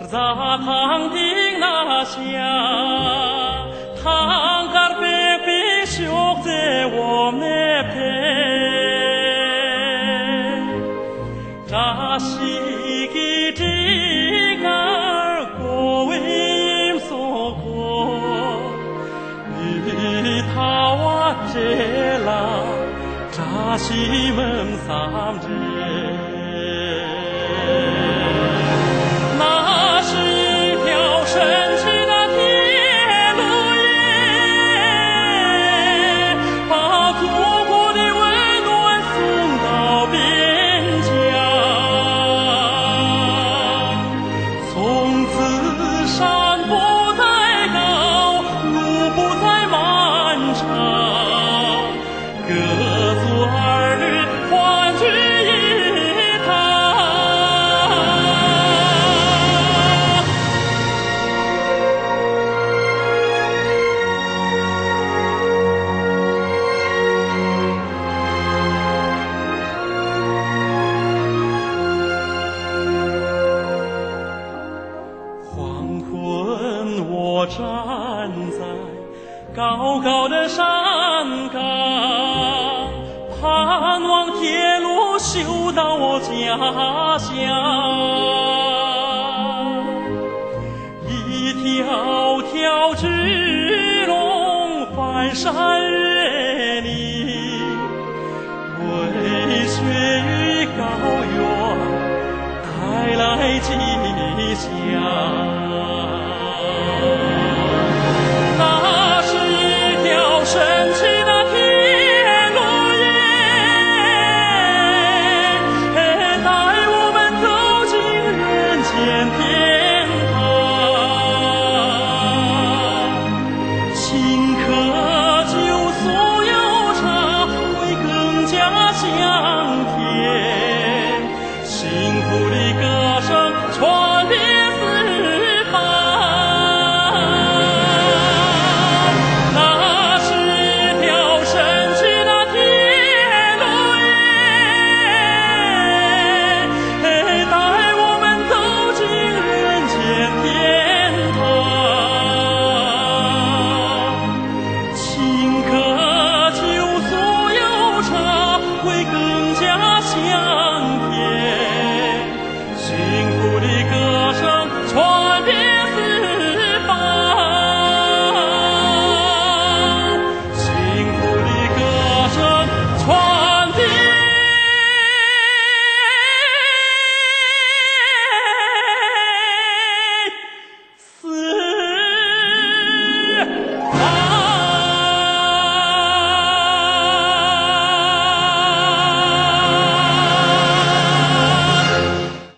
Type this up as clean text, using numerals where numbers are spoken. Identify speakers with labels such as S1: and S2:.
S1: 咋堂顶那下，堂杆白白绣在我们配，扎西给这杆过为所过，你他哇这啦，扎西门三只。我站在高高的山岗，盼望铁路修到我家乡。一条条巨龙翻山越岭，为雪与高原带来吉祥。那是一条神奇的铁路带我们走进人间天堂。请客酒酥油茶，会更加香。